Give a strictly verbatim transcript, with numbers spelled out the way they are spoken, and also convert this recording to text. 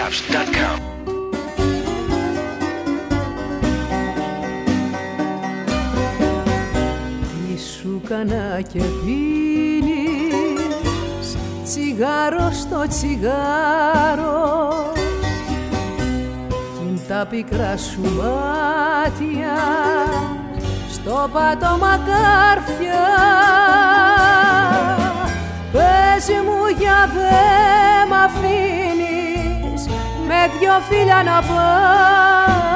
loves dot com. Τι σου κάνα και πίνεις τσιγάρο στο τσιγάρο κι είναι τα πικρά σου μάτια στο πάτωμα κάρφια. Πες μου για δε μ' αφήνεις με δυο φίλια να πάω